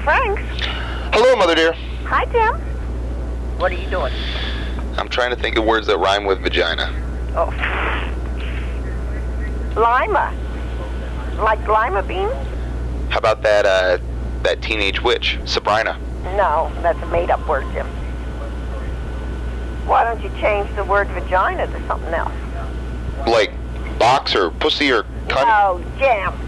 Franks. Hello, Mother dear. Hi, Tim. What are you doing? I'm trying to think of words that rhyme with vagina. Oh. Lima. Like lima beans? How about that teenage witch, Sabrina? No, that's a made-up word, Jim. Why don't you change the word vagina to something else? Like box or pussy or cunt? Oh, Jim.